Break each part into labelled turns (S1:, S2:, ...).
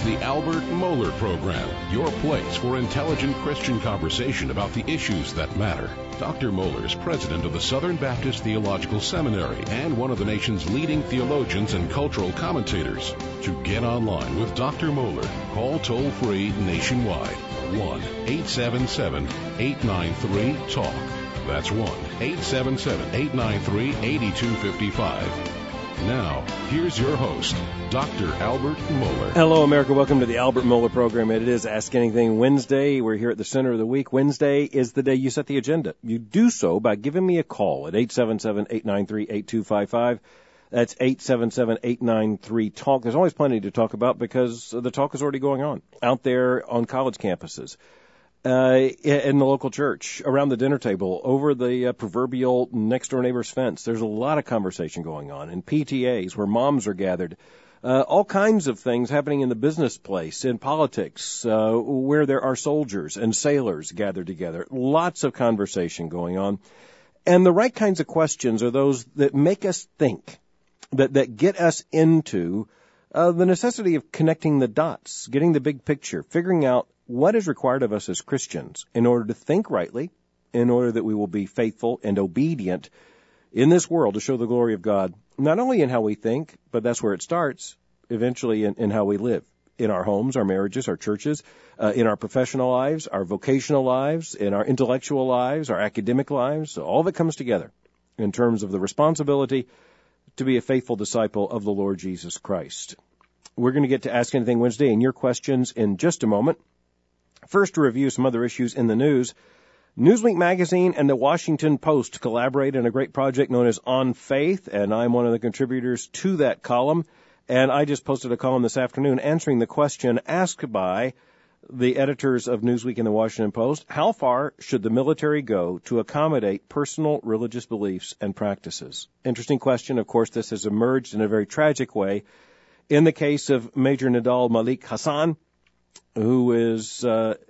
S1: the Albert Mohler Program, your place for intelligent Christian conversation about the issues that matter. Dr. Mohler is president of the Southern Baptist Theological Seminary and one of the nation's leading theologians and cultural commentators. To get online with Dr. Mohler, call toll-free nationwide, 1-877-893-TALK. That's 1-877-893-8255. Now, here's your host, Dr. Albert Mohler.
S2: Hello, America. Welcome to the Albert Mohler Program. It is Ask Anything Wednesday. We're here at the center of the week. Wednesday is the day you set the agenda. You do so by giving me a call at 877-893-8255. That's 877-893-TALK. There's always plenty to talk about because the talk is already going on out there on college campuses, in the local church, around the dinner table, over the proverbial next-door neighbor's fence. There's a lot of conversation going on in PTAs where moms are gathered. All kinds of things happening in the business place, in politics, where there are soldiers and sailors gathered together. Lots of conversation going on. And the right kinds of questions are those that make us think, that get us into the necessity of connecting the dots, getting the big picture, figuring out what is required of us as Christians in order to think rightly, in order that we will be faithful and obedient in this world to show the glory of God, not only in how we think, but that's where it starts, eventually in how we live, in our homes, our marriages, our churches, in our professional lives, our vocational lives, in our intellectual lives, our academic lives. So all of it comes together in terms of the responsibility to be a faithful disciple of the Lord Jesus Christ. We're going to get to Ask Anything Wednesday and your questions in just a moment. First, to review some other issues in the news. Newsweek magazine and the Washington Post collaborate in a great project known as On Faith, and I'm one of the contributors to that column. And I just posted a column this afternoon answering the question asked by the editors of Newsweek and the Washington Post: how far should the military go to accommodate personal religious beliefs and practices? Interesting question. Of course, this has emerged in a very tragic way in the case of Major Nidal Malik Hasan, who is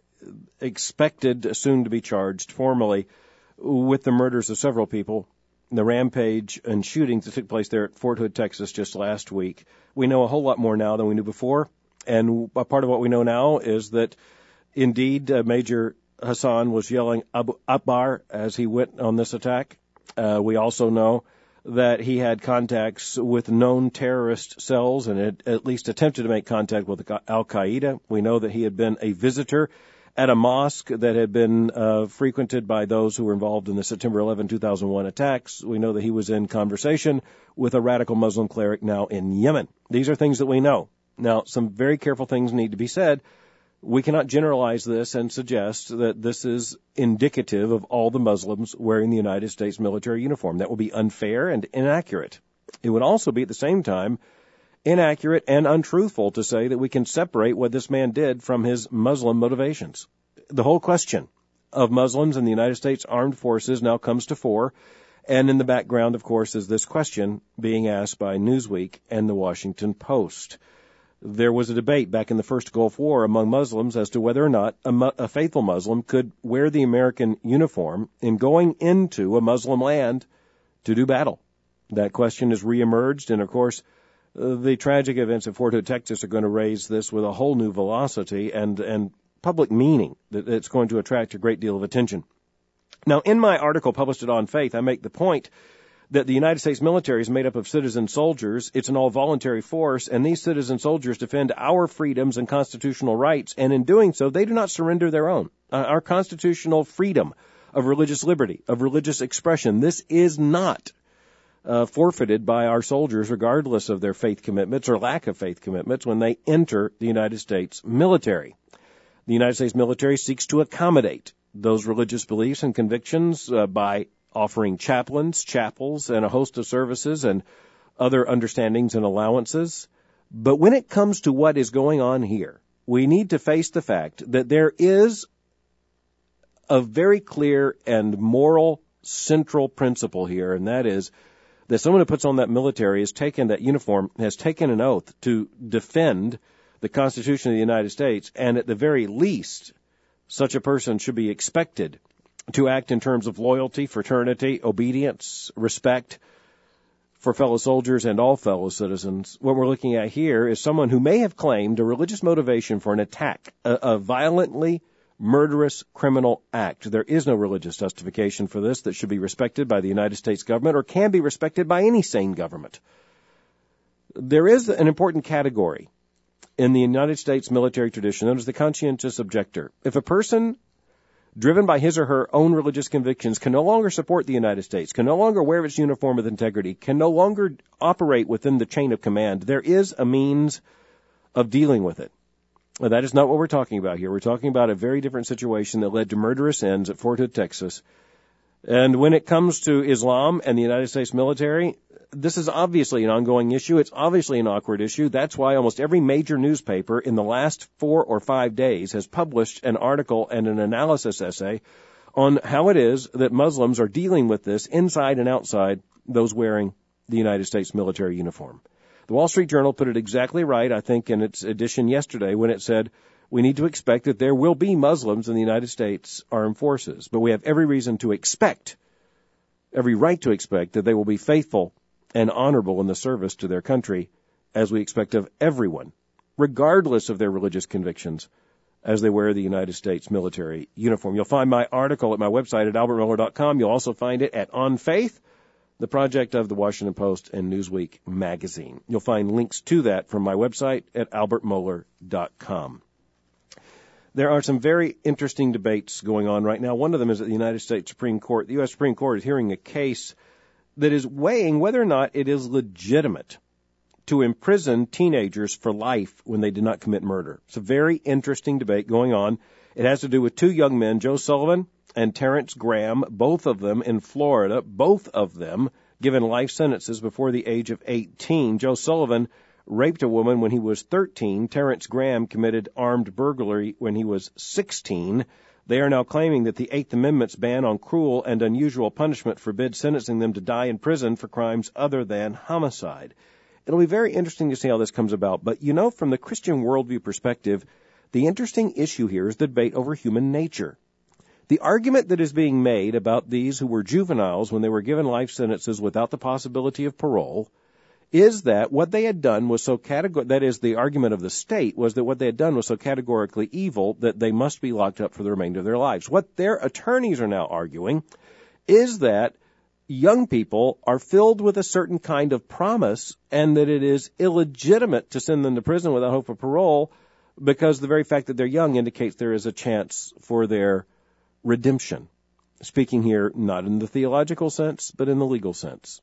S2: expected soon to be charged formally with the murders of several people, the rampage and shootings that took place there at Fort Hood, Texas, just last week. We know a whole lot more now than we knew before, and a part of what we know now is that, indeed, Major Hasan was yelling Abu Akbar as he went on this attack. We also know that he had contacts with known terrorist cells and had at least attempted to make contact with Al-Qaeda. We know that he had been a visitor at a mosque that had been frequented by those who were involved in the September 11, 2001 attacks. We know that he was in conversation with a radical Muslim cleric now in Yemen. These are things that we know. Now, some very careful things need to be said. We cannot generalize this and suggest that this is indicative of all the Muslims wearing the United States military uniform. That would be unfair and inaccurate. It would also be at the same time inaccurate and untruthful to say that we can separate what this man did from his Muslim motivations. The whole question of Muslims in the United States Armed Forces now comes to fore, and in the background, of course, is this question being asked by Newsweek and the Washington Post. There was a debate back in the first Gulf War among Muslims as to whether or not a faithful Muslim could wear the American uniform in going into a Muslim land to do battle. That question has reemerged, and of course, the tragic events at Fort Hood, Texas are going to raise this with a whole new velocity and public meaning that it's going to attract a great deal of attention. Now, in my article published at On Faith, I make the point that the United States military is made up of citizen soldiers. It's an all-voluntary force, and these citizen soldiers defend our freedoms and constitutional rights, and in doing so, they do not surrender their own. Our constitutional freedom of religious liberty, of religious expression, this is not forfeited by our soldiers, regardless of their faith commitments or lack of faith commitments, when they enter the United States military. The United States military seeks to accommodate those religious beliefs and convictions by offering chaplains, chapels, and a host of services and other understandings and allowances. But when it comes to what is going on here, we need to face the fact that there is a very clear and moral central principle here, and that is that someone who puts on that military has taken that uniform, has taken an oath to defend the Constitution of the United States, and at the very least, such a person should be expected to act in terms of loyalty, fraternity, obedience, respect for fellow soldiers and all fellow citizens. What we're looking at here is someone who may have claimed a religious motivation for an attack, a violently murderous criminal act. There is no religious justification for this that should be respected by the United States government or can be respected by any sane government. There is an important category in the United States military tradition known as the conscientious objector. If a person driven by his or her own religious convictions can no longer support the United States, can no longer wear its uniform with integrity, can no longer operate within the chain of command, there is a means of dealing with it. Well, that is not what we're talking about here. We're talking about a very different situation that led to murderous ends at Fort Hood, Texas. And when it comes to Islam and the United States military, this is obviously an ongoing issue. It's obviously an awkward issue. That's why almost every major newspaper in the last 4 or 5 days has published an article and an analysis essay on how it is that Muslims are dealing with this inside and outside those wearing the United States military uniform. The Wall Street Journal put it exactly right, I think, in its edition yesterday when it said, we need to expect that there will be Muslims in the United States Armed Forces, but we have every reason to expect, every right to expect, that they will be faithful and honorable in the service to their country, as we expect of everyone, regardless of their religious convictions, as they wear the United States military uniform. You'll find my article at my website at albertmiller.com. You'll also find it at On Faith, the project of the Washington Post and Newsweek magazine. You'll find links to that from my website at albertmoller.com. There are some very interesting debates going on right now. One of them is at the United States Supreme Court. The U.S. Supreme Court is hearing a case that is weighing whether or not it is legitimate to imprison teenagers for life when they did not commit murder. It's a very interesting debate going on. It has to do with 2 young men, Joe Sullivan and Terrence Graham, both of them in Florida, both of them given life sentences before the age of 18. Joe Sullivan raped a woman when he was 13. Terrence Graham committed armed burglary when he was 16. They are now claiming that the Eighth Amendment's ban on cruel and unusual punishment forbids sentencing them to die in prison for crimes other than homicide. It'll be very interesting to see how this comes about. But, you know, from the Christian worldview perspective, the interesting issue here is the debate over human nature. The argument that is being made about these who were juveniles when they were given life sentences without the possibility of parole is that what they had done was so that is, the argument of the state was that what they had done was so categorically evil that they must be locked up for the remainder of their lives. What their attorneys are now arguing is that young people are filled with a certain kind of promise and that it is illegitimate to send them to prison without hope of parole because the very fact that they're young indicates there is a chance for their redemption. Speaking here not in the theological sense, but in the legal sense.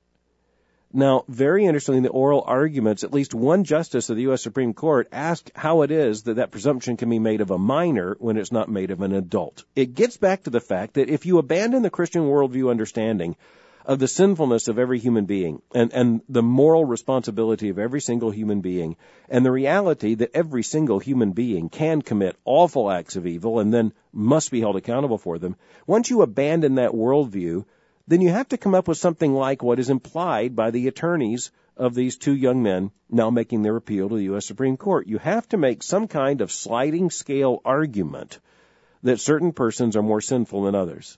S2: Now, very interestingly, in the oral arguments, at least one justice of the U.S. Supreme Court asked how it is that that presumption can be made of a minor when it's not made of an adult. It gets back to the fact that if you abandon the Christian worldview understanding of the sinfulness of every human being and the moral responsibility of every single human being and the reality that every single human being can commit awful acts of evil and then must be held accountable for them, once you abandon that worldview, then you have to come up with something like what is implied by the attorneys of these 2 young men now making their appeal to the U.S. Supreme Court. You have to make some kind of sliding scale argument that certain persons are more sinful than others.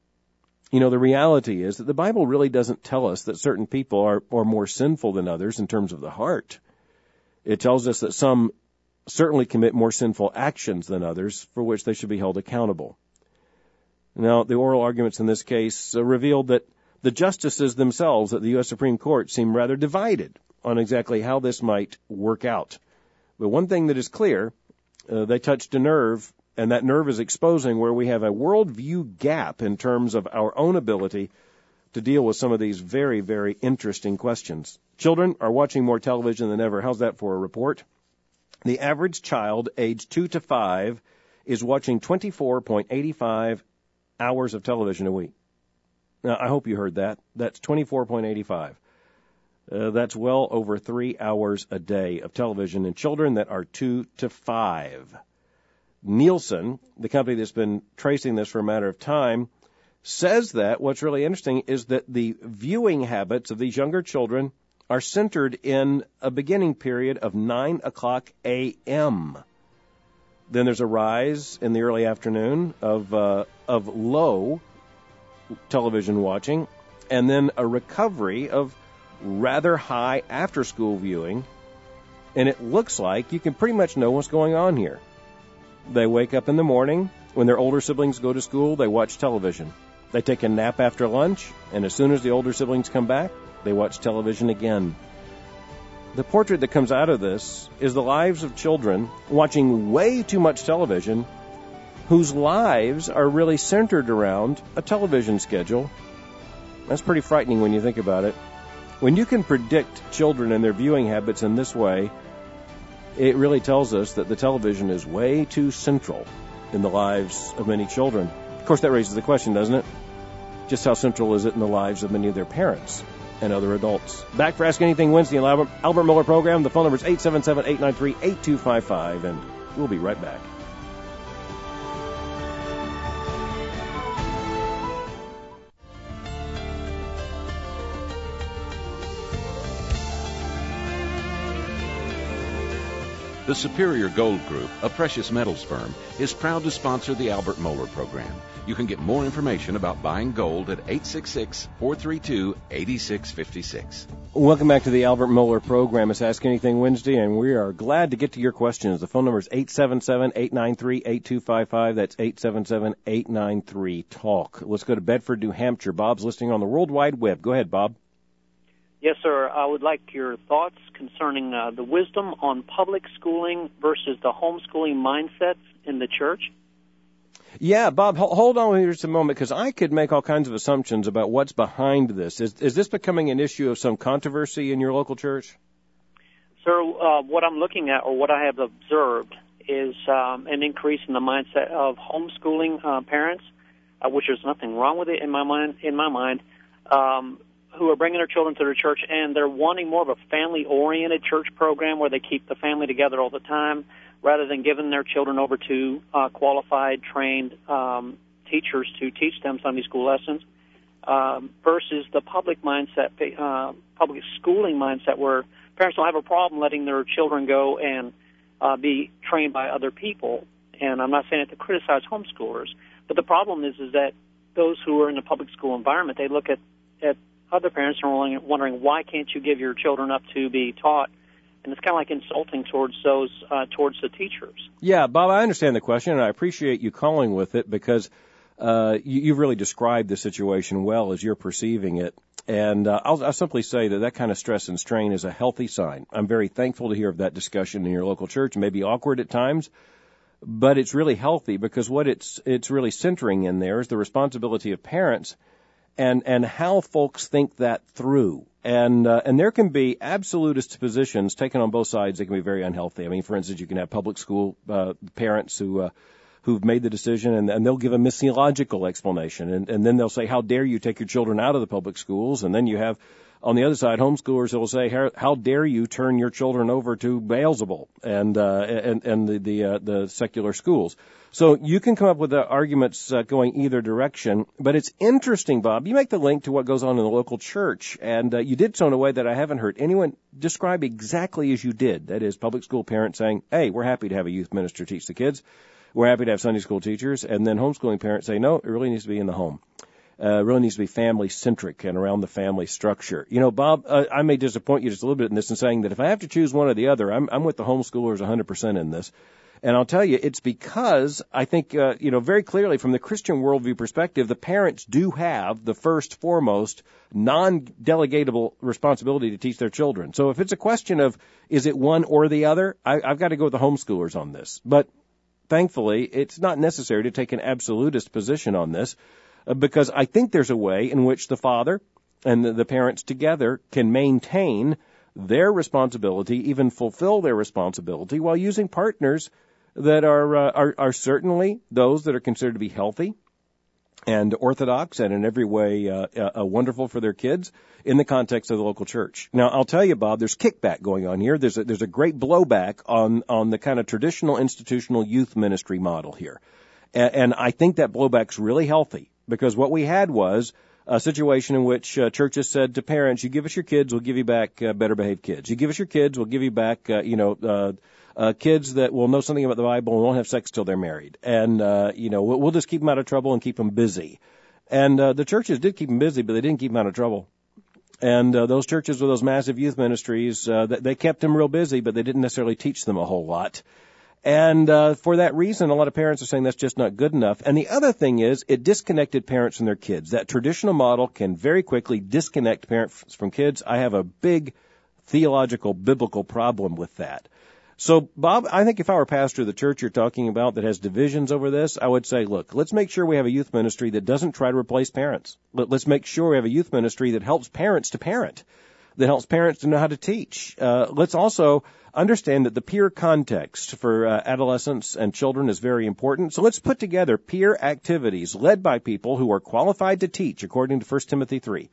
S2: You know, the reality is that the Bible really doesn't tell us that certain people are more sinful than others in terms of the heart. It tells us that some certainly commit more sinful actions than others for which they should be held accountable. Now, the oral arguments in this case revealed that the justices themselves at the U.S. Supreme Court seem rather divided on exactly how this might work out. But one thing that is clear, they touched a nerve, and that nerve is exposing where we have a worldview gap in terms of our own ability to deal with some of these very, very interesting questions. Children are watching more television than ever. How's that for a report? The average child aged 2 to 5 is watching 24.85 hours of television a week. Now, I hope you heard that. That's 24.85. That's well over 3 hours a day of television in children that are 2 to 5. Nielsen, the company that's been tracing this for a matter of time, says that what's really interesting is that the viewing habits of these younger children are centered in a beginning period of 9 o'clock a.m. Then there's a rise in the early afternoon of low television watching, and then a recovery of rather high after-school viewing, and it looks like you can pretty much know what's going on here. They wake up in the morning. When their older siblings go to school, they watch television. They take a nap after lunch, and as soon as the older siblings come back, they watch television again. The portrait that comes out of this is the lives of children watching way too much television, whose lives are really centered around a television schedule. That's pretty frightening when you think about it. When you can predict children and their viewing habits in this way, it really tells us that the television is way too central in the lives of many children. Of course, that raises the question, doesn't it? Just how central is it in the lives of many of their parents and other adults? Back for Ask Anything Wednesday in the Albert Mohler program. The phone number is 877-893-8255, and we'll be right back.
S1: The Superior Gold Group, a precious metals firm, is proud to sponsor the Albert Mohler program. You can get more information about buying gold at 866-432-8656.
S2: Welcome back to the Albert Mohler program. It's Ask Anything Wednesday, and we are glad to get to your questions. The phone number is 877-893-8255. That's 877-893-TALK. Let's go to Bedford, New Hampshire. Bob's listening on the World Wide Web. Go ahead, Bob.
S3: Yes, sir. I would like your thoughts concerning the wisdom on public schooling versus the homeschooling mindsets in the church.
S2: Yeah, Bob, hold on here just a moment, because I could make all kinds of assumptions about what's behind this. Is this becoming an issue of some controversy in your local church?
S3: Sir, what I'm looking at, or what I have observed, is an increase in the mindset of homeschooling parents, which there's nothing wrong with it in my mind, who are bringing their children to their church, and they're wanting more of a family-oriented church program where they keep the family together all the time, rather than giving their children over to qualified, trained teachers to teach them Sunday school lessons, versus the public mindset, public schooling mindset, where parents don't have a problem letting their children go and be trained by other people. And I'm not saying it to criticize homeschoolers, but the problem is that those who are in the public school environment, they look at other parents are wondering, why can't you give your children up to be taught? And it's kind of like insulting towards those, towards the teachers.
S2: Yeah, Bob, I understand the question, and I appreciate you calling with it, because you've really described the situation well as you're perceiving it. And I'll simply say that kind of stress and strain is a healthy sign. I'm very thankful to hear of that discussion in your local church. It may be awkward at times, but it's really healthy, because what it's really centering in there is the responsibility of parents and how folks think that through. And there can be absolutist positions taken on both sides that can be very unhealthy. I mean, for instance, you can have public school parents who've made the decision, and they'll give a missiological explanation, and then they'll say, how dare you take your children out of the public schools? And then you have, on the other side, homeschoolers who will say, how dare you turn your children over to Beelzebul and the secular schools? So you can come up with arguments going either direction, but it's interesting, Bob. You make the link to what goes on in the local church, and you did so in a way that I haven't heard anyone describe exactly as you did. That is, public school parents saying, hey, we're happy to have a youth minister teach the kids. We're happy to have Sunday school teachers. And then homeschooling parents say, no, it really needs to be in the home. It really needs to be family-centric and around the family structure. You know, Bob, I may disappoint you just a little bit in this in saying that if I have to choose one or the other, I'm with the homeschoolers 100% in this. And I'll tell you, it's because I think, very clearly from the Christian worldview perspective, the parents do have the first, foremost, non-delegatable responsibility to teach their children. So if it's a question of, is it one or the other, I've got to go with the homeschoolers on this. But thankfully, it's not necessary to take an absolutist position on this, because I think there's a way in which the father and the parents together can maintain their responsibility, even fulfill their responsibility, while using partners that are certainly those that are considered to be healthy and orthodox and in every way wonderful for their kids in the context of the local church. Now, I'll tell you, Bob, there's kickback going on here. There's a great blowback on the kind of traditional institutional youth ministry model here. And I think that blowback's really healthy, because what we had was a situation in which churches said to parents, you give us your kids, we'll give you back better behaved kids. You give us your kids, we'll give you back, kids that will know something about the Bible and won't have sex till they're married. And, we'll just keep them out of trouble and keep them busy. And the churches did keep them busy, but they didn't keep them out of trouble. And those churches with those massive youth ministries, they kept them real busy, but they didn't necessarily teach them a whole lot. And for that reason, a lot of parents are saying that's just not good enough. And the other thing is, it disconnected parents from their kids. That traditional model can very quickly disconnect parents from kids. I have a big theological, biblical problem with that. So, Bob, I think if I were pastor of the church you're talking about that has divisions over this, I would say, look, let's make sure we have a youth ministry that doesn't try to replace parents. Let's make sure we have a youth ministry that helps parents to parent, that helps parents to know how to teach. Let's also understand that the peer context for adolescents and children is very important. So let's put together peer activities led by people who are qualified to teach, according to 1 Timothy 3,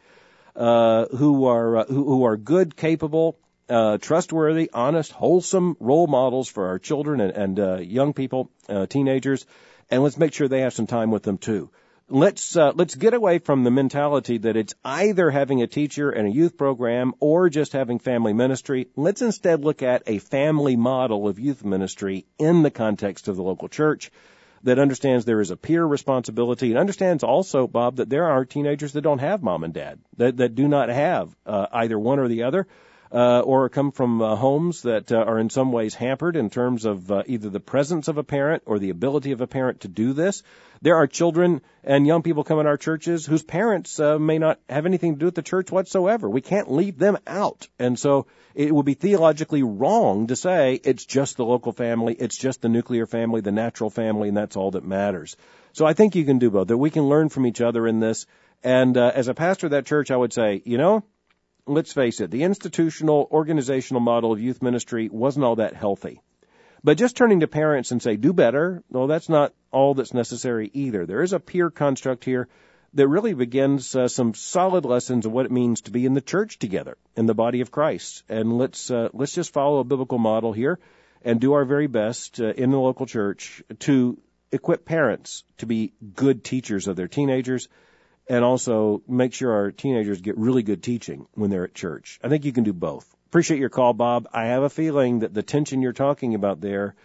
S2: who are good, capable, trustworthy, honest, wholesome role models for our children and young people, teenagers, and let's make sure they have some time with them too. Let's get away from the mentality that it's either having a teacher and a youth program or just having family ministry. Let's instead look at a family model of youth ministry in the context of the local church that understands there is a peer responsibility and understands also, Bob, that there are teenagers that don't have mom and dad, that do not have either one or the other, or come from homes that are in some ways hampered in terms of either the presence of a parent or the ability of a parent to do this. There are children and young people come in our churches whose parents may not have anything to do with the church whatsoever. We can't leave them out. And so it would be theologically wrong to say it's just the local family, it's just the nuclear family, the natural family, and that's all that matters. So I think you can do both, that we can learn from each other in this. And as a pastor of that church, I would say, let's face it, the institutional, organizational model of youth ministry wasn't all that healthy. But just turning to parents and say, do better, well, that's not all that's necessary either. There is a peer construct here that really begins some solid lessons of what it means to be in the church together, in the body of Christ. And let's just follow a biblical model here and do our very best in the local church to equip parents to be good teachers of their teenagers, and also make sure our teenagers get really good teaching when they're at church. I think you can do both. Appreciate your call, Bob. I have a feeling that the tension you're talking about there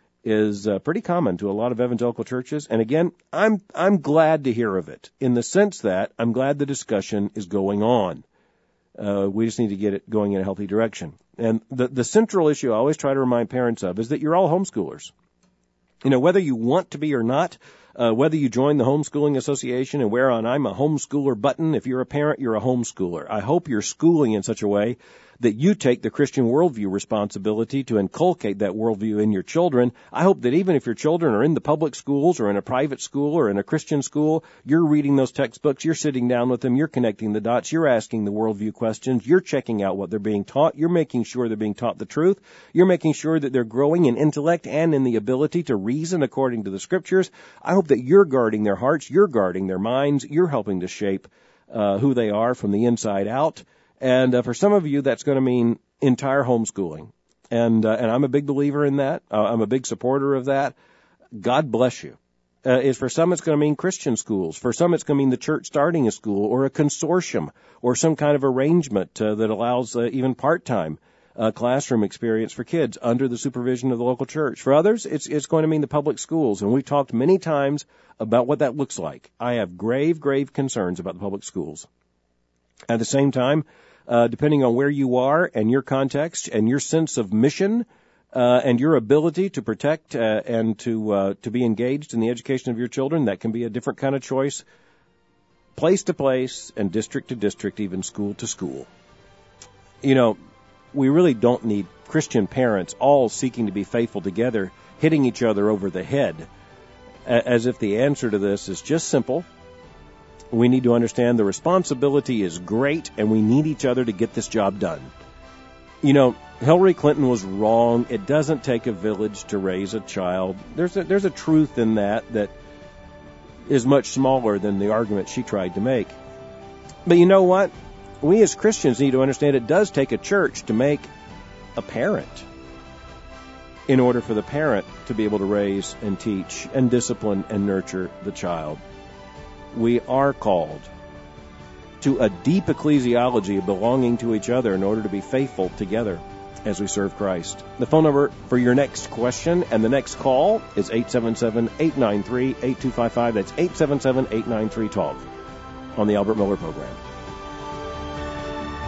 S2: is pretty common to a lot of evangelical churches. And again, I'm glad to hear of it, in the sense that I'm glad the discussion is going on. We just need to get it going in a healthy direction. And the central issue I always try to remind parents of is that you're all homeschoolers. Whether you want to be or not, whether you join the Homeschooling Association and wear on I'm a homeschooler button, if you're a parent, you're a homeschooler. I hope you're schooling in such a way that you take the Christian worldview responsibility to inculcate that worldview in your children. I hope that even if your children are in the public schools or in a private school or in a Christian school, you're reading those textbooks, you're sitting down with them, you're connecting the dots, you're asking the worldview questions, you're checking out what they're being taught, you're making sure they're being taught the truth, you're making sure that they're growing in intellect and in the ability to reason according to the scriptures. I hope that you're guarding their hearts, you're guarding their minds, you're helping to shape who they are from the inside out. And for some of you, that's going to mean entire homeschooling. And I'm a big believer in that. I'm a big supporter of that. God bless you. For some, it's going to mean Christian schools. For some, it's going to mean the church starting a school or a consortium or some kind of arrangement that allows even part-time classroom experience for kids under the supervision of the local church. For others, it's going to mean the public schools. And we've talked many times about what that looks like. I have grave, grave concerns about the public schools. At the same time, depending on where you are and your context and your sense of mission and your ability to protect and to be engaged in the education of your children, that can be a different kind of choice, place to place and district to district, even school to school. We really don't need Christian parents all seeking to be faithful together, hitting each other over the head, as if the answer to this is just simple. We need to understand the responsibility is great, and we need each other to get this job done. Hillary Clinton was wrong. It doesn't take a village to raise a child. There's a truth in that is much smaller than the argument she tried to make. But you know what? We as Christians need to understand it does take a church to make a parent in order for the parent to be able to raise and teach and discipline and nurture the child. We are called to a deep ecclesiology of belonging to each other in order to be faithful together as we serve Christ. The phone number for your next question and the next call is 877-893-8255. That's 877-893-TALK on the Albert Miller Program.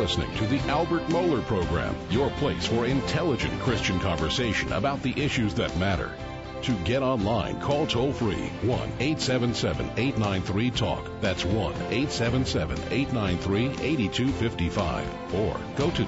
S1: listening to the Albert Mohler Program, your place for intelligent Christian conversation about the issues that matter. To get online, call toll-free 1-877-893-TALK. That's 1-877-893-8255. Or go to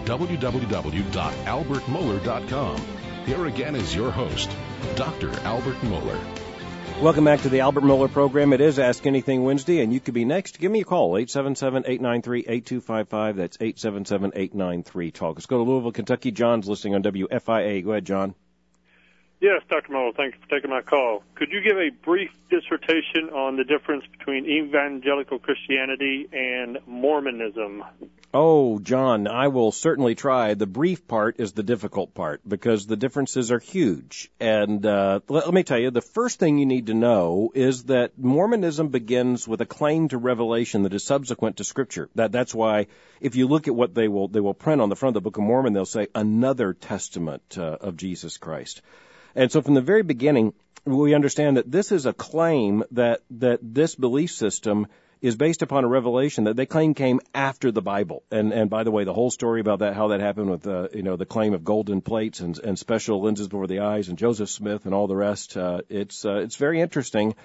S1: www.albertmohler.com. Here again is your host, Dr. Albert Mohler.
S2: Welcome back to the Albert Mohler Program. It is Ask Anything Wednesday, and you could be next. Give me a call, 877-893-8255. That's 877-893-TALK. Let's go to Louisville, Kentucky. John's listening on WFIA. Go ahead, John.
S4: Yes, Dr. Mohler, thank you for taking my call. Could you give a brief dissertation on the difference between evangelical Christianity and Mormonism?
S2: Oh, John, I will certainly try. The brief part is the difficult part because the differences are huge. And let me tell you, the first thing you need to know is that Mormonism begins with a claim to revelation that is subsequent to Scripture. That's why if you look at what they will print on the front of the Book of Mormon, they'll say another testament of Jesus Christ. And so from the very beginning, we understand that this is a claim that this belief system is based upon a revelation that they claim came after the Bible. And by the way, the whole story about that, how that happened with, the claim of golden plates and special lenses before the eyes and Joseph Smith and all the rest, it's very interesting.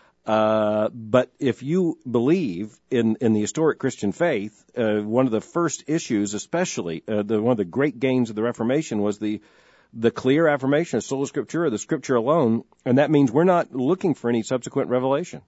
S2: But if you believe in the historic Christian faith, one of the first issues, especially, one of the great gains of the Reformation was the clear affirmation of sola scriptura, the Scripture alone, and that means we're not looking for any subsequent revelation.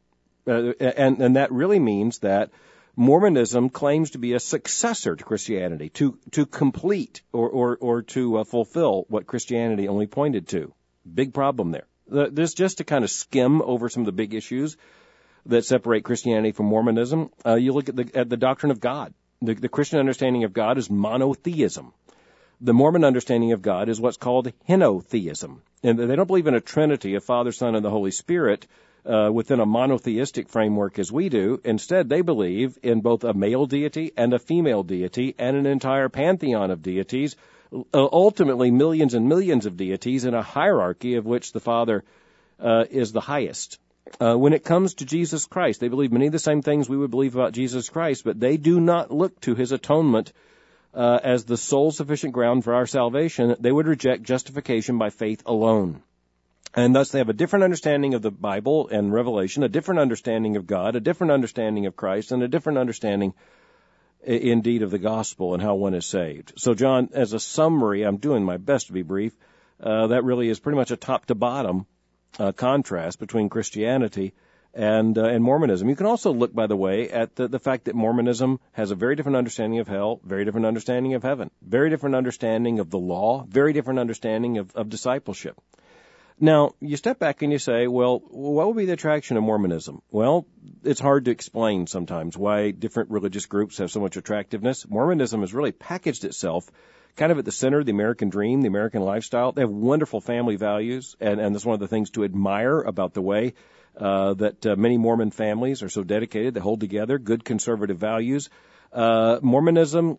S2: And that really means that Mormonism claims to be a successor to Christianity, to complete or to fulfill what Christianity only pointed to. Big problem there. This just to kind of skim over some of the big issues that separate Christianity from Mormonism. You look at the doctrine of God. The Christian understanding of God is monotheism. The Mormon understanding of God is what's called henotheism. And they don't believe in a trinity of Father, Son, and the Holy Spirit within a monotheistic framework as we do. Instead, they believe in both a male deity and a female deity and an entire pantheon of deities, ultimately millions and millions of deities in a hierarchy of which the Father is the highest. When it comes to Jesus Christ, they believe many of the same things we would believe about Jesus Christ, but they do not look to his atonement as the sole sufficient ground for our salvation. They would reject justification by faith alone. And thus they have a different understanding of the Bible and Revelation, a different understanding of God, a different understanding of Christ, and a different understanding, indeed, of the gospel and how one is saved. So, John, as a summary, I'm doing my best to be brief, that really is pretty much a top-to-bottom contrast between Christianity and Mormonism. You can also look, by the way, at the fact that Mormonism has a very different understanding of hell, very different understanding of heaven, very different understanding of the law, very different understanding of discipleship. Now, you step back and you say, well, what would be the attraction of Mormonism? Well, it's hard to explain sometimes why different religious groups have so much attractiveness. Mormonism has really packaged itself kind of at the center of the American dream, the American lifestyle. They have wonderful family values, and that's one of the things to admire about the way that many Mormon families are so dedicated. They hold together good conservative values. Mormonism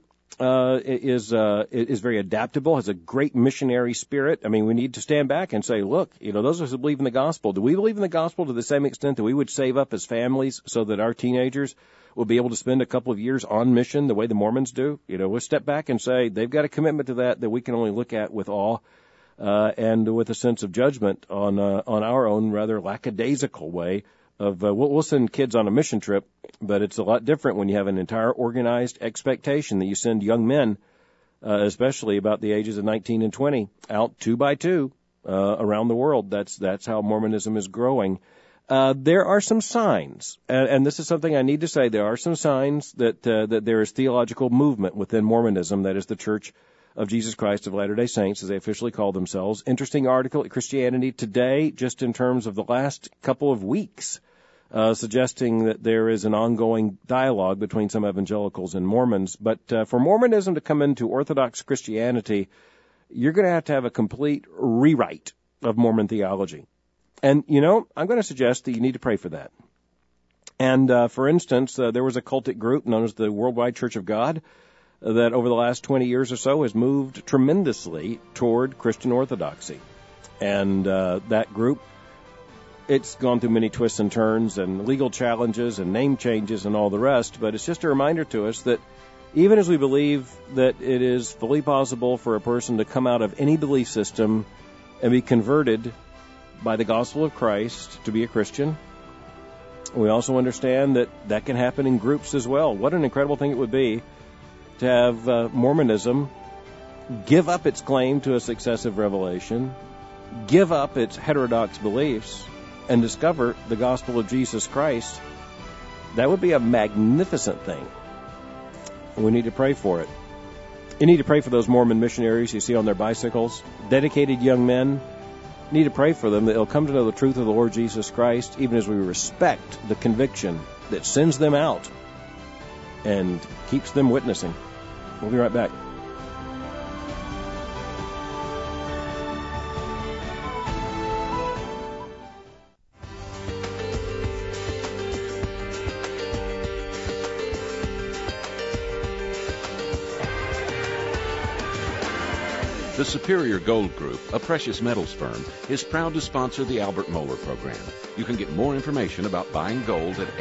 S2: is very adaptable, has a great missionary spirit. I mean, we need to stand back and say, look, those of us who believe in the gospel, do we believe in the gospel to the same extent that we would save up as families so that our teenagers will be able to spend a couple of years on mission the way the Mormons do? We'll step back and say they've got a commitment to that we can only look at with awe and with a sense of judgment on our own rather lackadaisical way of we'll send kids on a mission trip, but it's a lot different when you have an entire organized expectation that you send young men, especially about the ages of 19 and 20, out 2 by 2 around the world. That's how Mormonism is growing. There are some signs, and this is something I need to say. There are some signs that there is theological movement within Mormonism, that is the Church of Jesus Christ of Latter-day Saints, as they officially call themselves. Interesting article at Christianity Today, just in terms of the last couple of weeks, suggesting that there is an ongoing dialogue between some evangelicals and Mormons. But for Mormonism to come into Orthodox Christianity, you're going to have a complete rewrite of Mormon theology. And, I'm going to suggest that you need to pray for that. And, for instance, there was a cultic group known as the Worldwide Church of God that over the last 20 years or so has moved tremendously toward Christian orthodoxy. And that group, it's gone through many twists and turns and legal challenges and name changes and all the rest, but it's just a reminder to us that Even as we believe that it is fully possible for a person to come out of any belief system and be converted by the gospel of Christ to be a Christian, we also understand that that can happen in groups as well. What an incredible thing it would be to have Mormonism give up its claim to a successive revelation, give up its heterodox beliefs, and discover the gospel of Jesus Christ. That would be a magnificent thing. We need to pray for it. You need to pray for those Mormon missionaries you see on their bicycles, dedicated young men. You need to pray for them that they'll come to know the truth of the Lord Jesus Christ, even as we respect the conviction that sends them out and keeps them witnessing. We'll be right back.
S1: The Superior Gold Group, a precious metals firm, is proud to sponsor the Albert Mohler program. You can get more information about buying gold at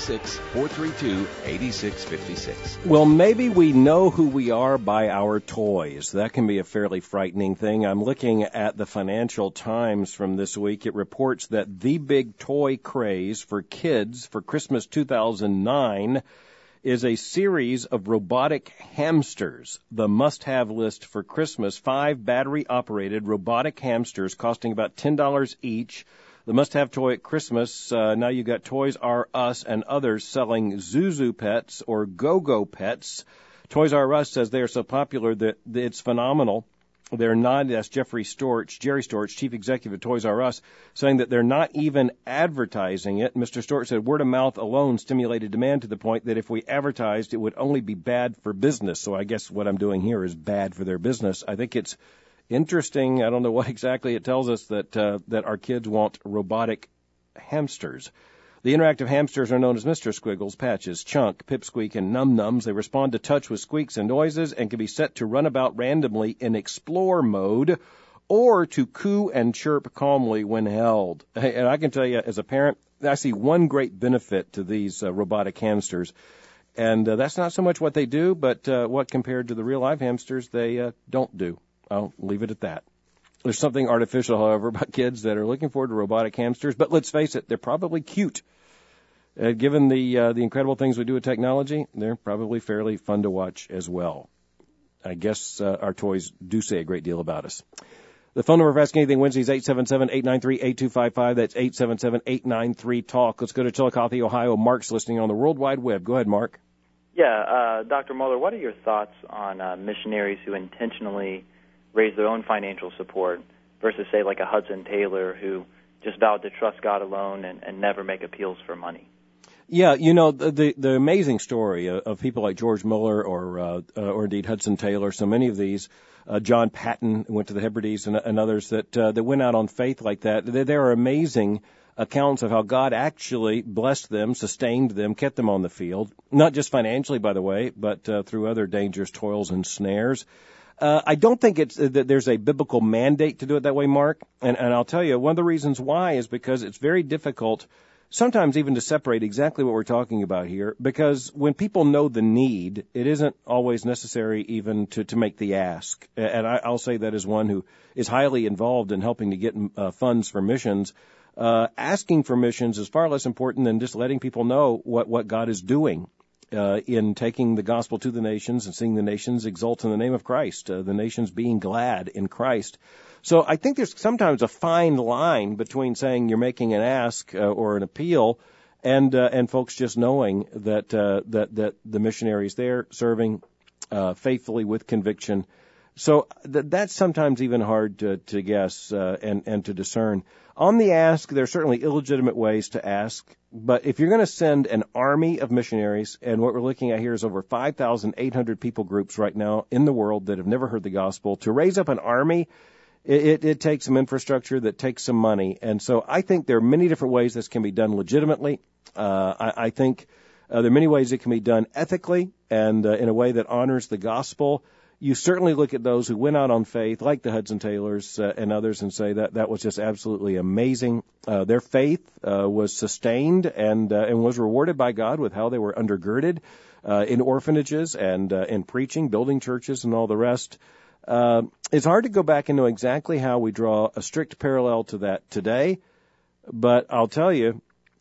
S1: 866-432-8656.
S2: Well, maybe we know who we are by our toys. That can be a fairly frightening thing. I'm looking at the Financial Times from this week. It reports that the big toy craze for kids for Christmas 2009 is a series of robotic hamsters. The must-have list for Christmas: 5 battery-operated robotic hamsters costing about $10 each. The must-have toy at Christmas, now you've got Toys R Us and others selling Zuzu Pets or Go-Go Pets. Toys R Us says they are so popular that it's phenomenal. They're not, that's Jerry Storch, Chief Executive of Toys R Us, saying that they're not even advertising it. Mr. Storch said word of mouth alone stimulated demand to the point that if we advertised, it would only be bad for business. So I guess what I'm doing here is bad for their business. I think it's interesting. I don't know what exactly it tells us that our kids want robotic hamsters. The interactive hamsters are known as Mr. Squiggles, Patches, Chunk, Pipsqueak, and Num Nums. They respond to touch with squeaks and noises and can be set to run about randomly in explore mode or to coo and chirp calmly when held. And I can tell you, as a parent, I see one great benefit to these robotic hamsters, and that's not so much what they do, but what compared to the real-life hamsters they don't do. I'll leave it at that. There's something artificial, however, about kids that are looking forward to robotic hamsters, but let's face it, they're probably cute. Given the incredible things we do with technology, they're probably fairly fun to watch as well. I guess our toys do say a great deal about us. The phone number for Ask Anything Wednesday is 877-893-8255. That's 877-893-TALK. Let's go to Chillicothe, Ohio. Mark's listening on the World Wide Web. Go ahead, Mark.
S5: Yeah, Dr. Mohler, what are your thoughts on missionaries who intentionally raise their own financial support versus, say, like a Hudson Taylor who just vowed to trust God alone and never make appeals for money?
S2: Yeah, you know, the amazing story of people like George Muller or indeed Hudson Taylor, so many of these, John Patton went to the Hebrides and others that went out on faith like that. There are amazing accounts of how God actually blessed them, sustained them, kept them on the field, not just financially, by the way, but through other dangerous toils and snares. I don't think it's that there's a biblical mandate to do it that way, Mark, and I'll tell you, one of the reasons why is because it's very difficult sometimes even to separate exactly what we're talking about here, because when people know the need, it isn't always necessary even to make the ask. And I'll say that as one who is highly involved in helping to get funds for missions. Asking for missions is far less important than just letting people know what God is doing in taking the gospel to the nations and seeing the nations exult in the name of Christ, the nations being glad in Christ. So I think there's sometimes a fine line between saying you're making an ask or an appeal and folks just knowing that the missionaries there serving faithfully with conviction. So that's sometimes even hard to guess and to discern. On the ask, there are certainly illegitimate ways to ask, but if you're going to send an army of missionaries, and what we're looking at here is over 5,800 people groups right now in the world that have never heard the gospel, to raise up an army, it takes some infrastructure, that takes some money. And so I think there are many different ways this can be done legitimately. I think there are many ways it can be done ethically and in a way that honors the gospel. you certainly look at those who went out on faith, like the Hudson Taylors and others, and say that was just absolutely amazing. Their faith was sustained and was rewarded by God with how they were undergirded in orphanages and in preaching, building churches, and all the rest. It's hard to go back into exactly how we draw a strict parallel to that today, but I'll tell you,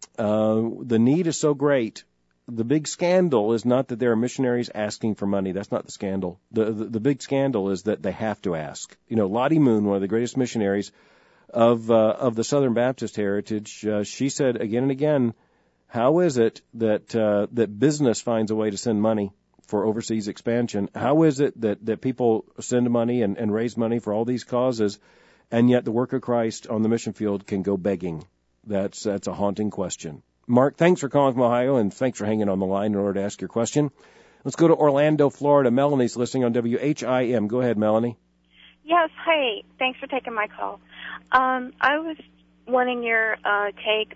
S2: the need is so great. The big scandal is not that there are missionaries asking for money. That's not the scandal. The big scandal is that they have to ask. Lottie Moon, one of the greatest missionaries of the Southern Baptist heritage, she said again and again, how is it that business finds a way to send money for overseas expansion? How is it that people send money and raise money for all these causes, and yet the work of Christ on the mission field can go begging? That's a haunting question. Mark, thanks for calling from Ohio, and thanks for hanging on the line in order to ask your question. Let's go to Orlando, Florida. Melanie's listening on WHIM. Go ahead, Melanie.
S6: Yes, hey, thanks for taking my call. I was wanting your take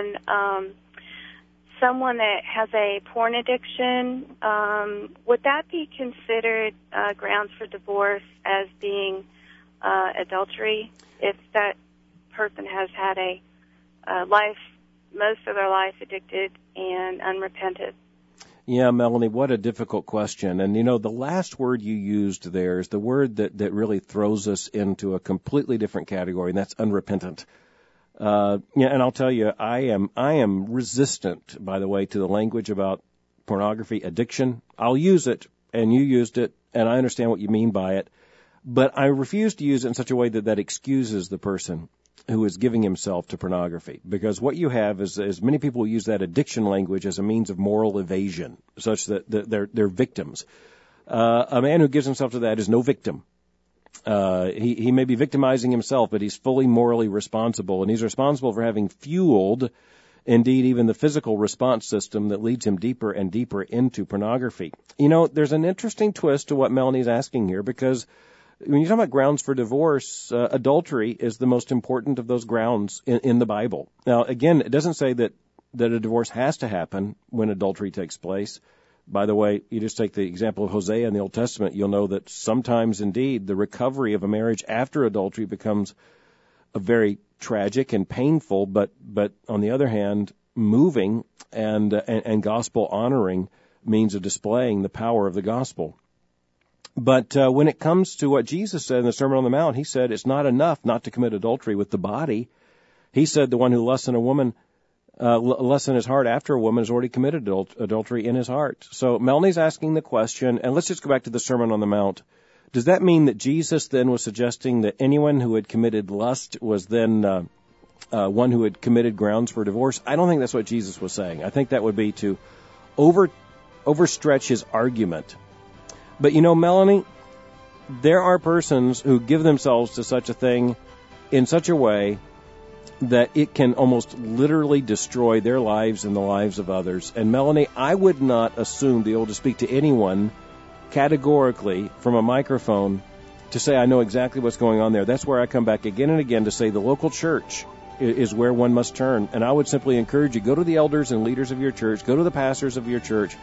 S6: on someone that has a porn addiction. Would that be considered grounds for divorce as being adultery if that person has had a life, most of their life, addicted and unrepentant?
S2: Yeah, Melanie, what a difficult question. And, the last word you used there is the word that really throws us into a completely different category, and that's unrepentant. And I'll tell you, I am resistant, by the way, to the language about pornography addiction. I'll use it, and you used it, and I understand what you mean by it, but I refuse to use it in such a way that excuses the person who is giving himself to pornography. Because what you have is many people use that addiction language as a means of moral evasion, such that they're victims. A man who gives himself to that is no victim. He may be victimizing himself, but he's fully morally responsible, and he's responsible for having fueled, indeed, even the physical response system that leads him deeper and deeper into pornography. There's an interesting twist to what Melanie's asking here, because when you talk about grounds for divorce, adultery is the most important of those grounds in the Bible. Now, again, it doesn't say that a divorce has to happen when adultery takes place. By the way, you just take the example of Hosea in the Old Testament, you'll know that sometimes, indeed, the recovery of a marriage after adultery becomes a very tragic and painful, but on the other hand, moving and gospel-honoring means of displaying the power of the gospel. But when it comes to what Jesus said in the Sermon on the Mount, he said it's not enough not to commit adultery with the body. He said the one who lusts in a woman, lusts in his heart after a woman has already committed adultery in his heart. So Melanie's asking the question, and let's just go back to the Sermon on the Mount. Does that mean that Jesus then was suggesting that anyone who had committed lust was then one who had committed grounds for divorce? I don't think that's what Jesus was saying. I think that would be to overstretch his argument. But Melanie, there are persons who give themselves to such a thing in such a way that it can almost literally destroy their lives and the lives of others. And Melanie, I would not assume be able to speak to anyone categorically from a microphone to say I know exactly what's going on there. That's where I come back again and again to say the local church is where one must turn. And I would simply encourage you, go to the elders and leaders of your church, go to the pastors of your church,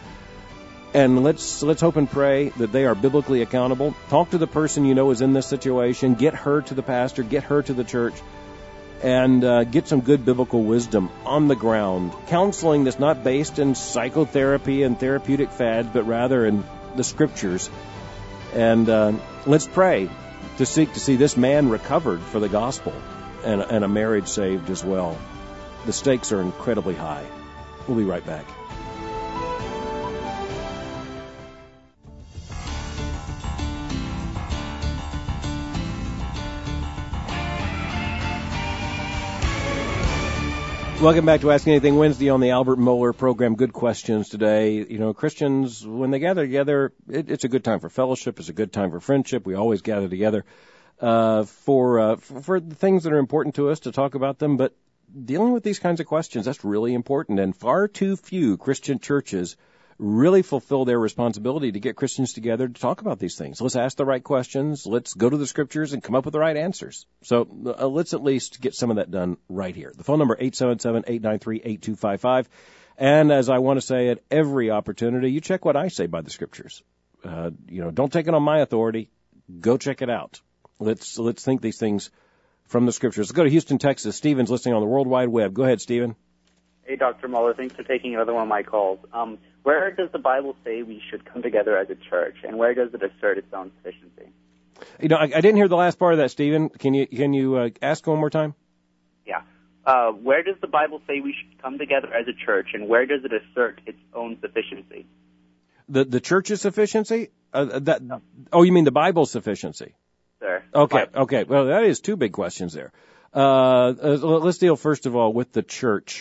S2: and let's hope and pray that they are biblically accountable. Talk to the person you know is in this situation. Get her to the pastor. Get her to the church. And get some good biblical wisdom on the ground. Counseling that's not based in psychotherapy and therapeutic fads, but rather in the Scriptures. And let's pray to seek to see this man recovered for the gospel and a marriage saved as well. The stakes are incredibly high. We'll be right back. Welcome back to Ask Anything Wednesday on the Albert Mohler program. Good questions today. Christians, when they gather together, it's a good time for fellowship. It's a good time for friendship. We always gather together for the things that are important to us, to talk about them. But dealing with these kinds of questions, that's really important. And far too few Christian churches really fulfill their responsibility to get Christians together to talk about these things. Let's ask the right questions. Let's go to the Scriptures and come up with the right answers. So let's at least get some of that done right here. The phone number, 877-893-8255. And as I want to say at every opportunity, you check what I say by the Scriptures. Don't take it on my authority. Go check it out. Let's think these things from the Scriptures. Let's go to Houston, Texas. Stephen's listening on the World Wide Web. Go ahead, Stephen.
S7: Hey, Dr. Muller. Thanks for taking another one of my calls. Where does the Bible say we should come together as a church, and where does it assert its own sufficiency?
S2: I didn't hear the last part of that, Stephen. Can you ask one more time?
S7: Yeah. Where does the Bible say we should come together as a church, and where does it assert its own sufficiency?
S2: The church's sufficiency? Oh, you mean the Bible's sufficiency?
S7: Sir.
S2: Okay. Well, that is two big questions there. Let's deal first of all with the church.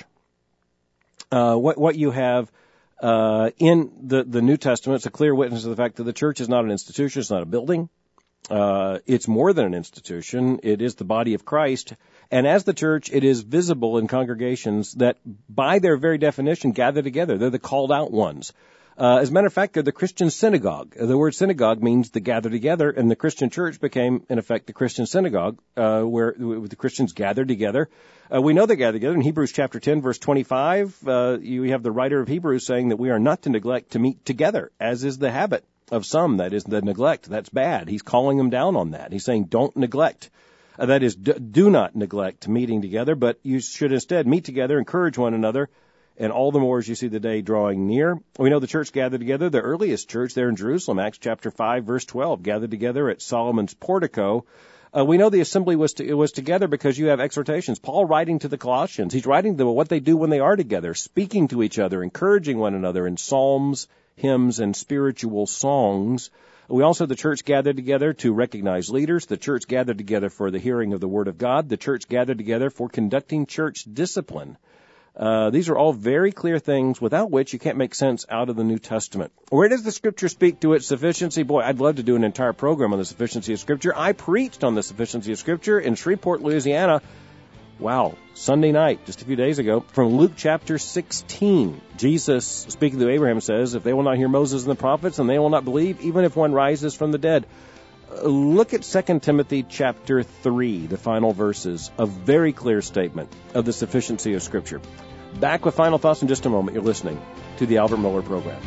S2: What you have in the New Testament is a clear witness of the fact that the church is not an institution, it's not a building. It's more than an institution. It is the body of Christ. And as the church, it is visible in congregations that, by their very definition, gather together. They're the called out ones. As a matter of fact, they're the Christian synagogue. The word synagogue means to gather together, and the Christian church became, in effect, the Christian synagogue, where the Christians gathered together. We know they gathered together. In Hebrews chapter 10, verse 25, you have the writer of Hebrews saying that we are not to neglect to meet together, as is the habit of some. That is the neglect. That's bad. He's calling them down on that. He's saying don't neglect. That is, do not neglect meeting together, but you should instead meet together, encourage one another, and all the more as you see the day drawing near. We know the church gathered together. The earliest church there in Jerusalem, Acts chapter 5, verse 12, gathered together at Solomon's portico. We know the assembly was together because you have exhortations. Paul writing to the Colossians, he's writing to them what they do when they are together, speaking to each other, encouraging one another in psalms, hymns, and spiritual songs. We also, the church gathered together to recognize leaders. The church gathered together for the hearing of the Word of God. The church gathered together for conducting church discipline. These are all very clear things without which you can't make sense out of the New Testament. Where does the Scripture speak to its sufficiency? Boy, I'd love to do an entire program on the sufficiency of Scripture. I preached on the sufficiency of Scripture in Shreveport, Louisiana. Wow, Sunday night, just a few days ago, from Luke chapter 16. Jesus, speaking to Abraham, says, if they will not hear Moses and the prophets, and they will not believe, even if one rises from the dead. Look at 2 Timothy chapter 3, the final verses, a very clear statement of the sufficiency of Scripture. Back with final thoughts in just a moment. You're listening to the Albert Mohler Program.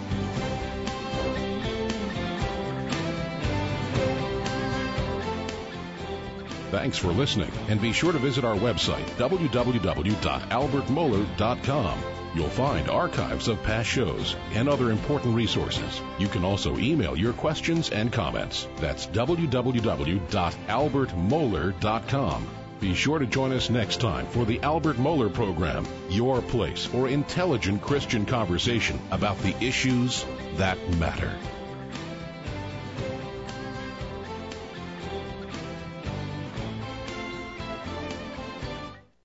S1: Thanks for listening, and be sure to visit our website, www.albertmohler.com. You'll find archives of past shows and other important resources. You can also email your questions and comments. That's www.albertmohler.com. Be sure to join us next time for the Albert Mohler Program, your place for intelligent Christian conversation about the issues that matter.